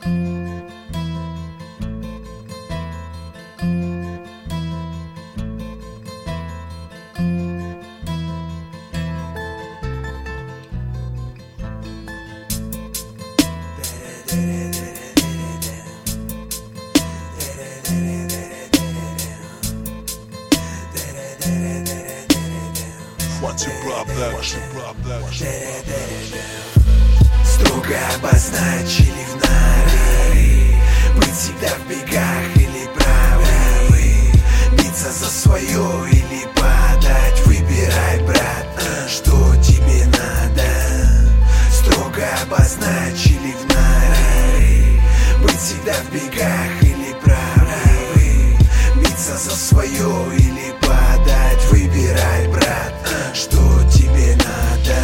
Строго обозначили в норе быть всегда в бегах или правый, биться за свое или падать. Выбирай, брат, что тебе надо. Строго обозначили в норе быть всегда в бегах или правый, биться за свое или падать. Выбирай, брат, что тебе надо.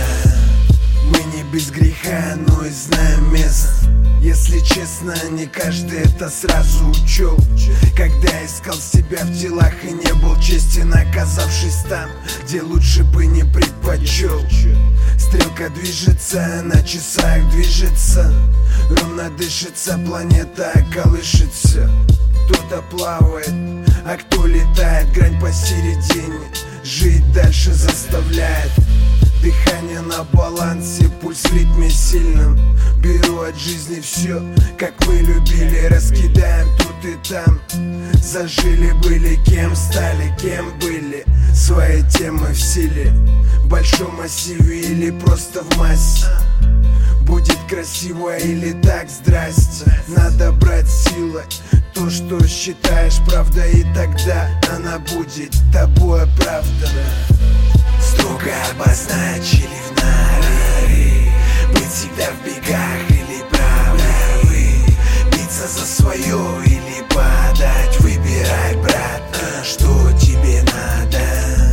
Мы не без греха, но и знаем место. Если честно, не каждый это сразу учел. Когда искал себя в делах и не был честен, оказавшись там, где лучше бы не предпочел. Стрелка движется, на часах движется, ровно дышится, планета колышется. Кто-то плавает, а кто летает, грань посередине, жить дальше заставляет. Дыхание на балансе, пульс в ритме сильном. Беру от жизни все, как мы любили, раскидаем тут и там. Зажили, были кем, стали кем были. Свои темы в силе, в большом массиве или просто в массе. Будет красиво или так, здрасте. Надо брать силой то, что считаешь правдой, и тогда она будет тобой оправдана. Строго обозначили в норе быть всегда в бегах или правый, биться за свое или падать. Выбирай, брат, что тебе надо.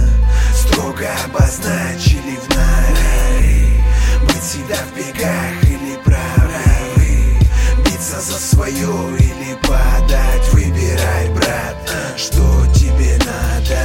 Строго обозначили в норе быть всегда в бегах или правый, биться за свое или падать. Выбирай, брат, что тебе надо.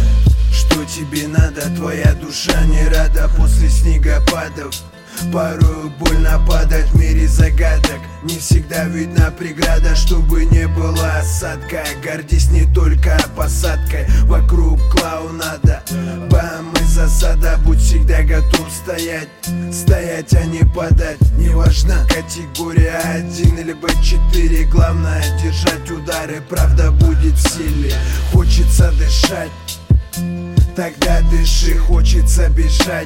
Что тебе надо, твоя душа не рада после снегопадов. Порою больно падать в мире загадок. Не всегда видна преграда, чтобы не было осадка. Гордись не только посадкой, вокруг клоунада. Бам и засада, будь всегда готов стоять. Стоять, а не падать, неважно категория 1 или Б4. Главное держать удары, правда будет в силе. Хочется дышать, тогда дыши, хочется бежать,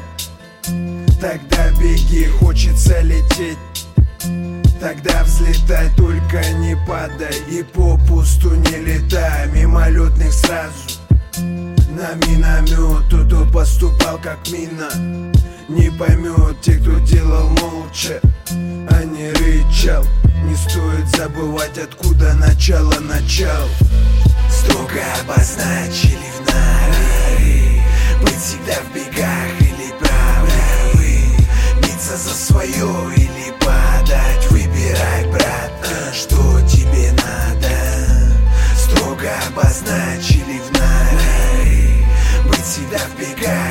тогда беги, хочется лететь, тогда взлетай, только не падай и попусту не летай. Мимолетных сразу на миномет, тот, кто поступал как мина, не поймет те, кто делал молча, а не рычал. Не стоит забывать, откуда начало. Строго обозначили в норе быть всегда в бегах или правый, биться за свое или падать. Выбирай, брат, что тебе надо. Строго обозначили в норе быть всегда в бегах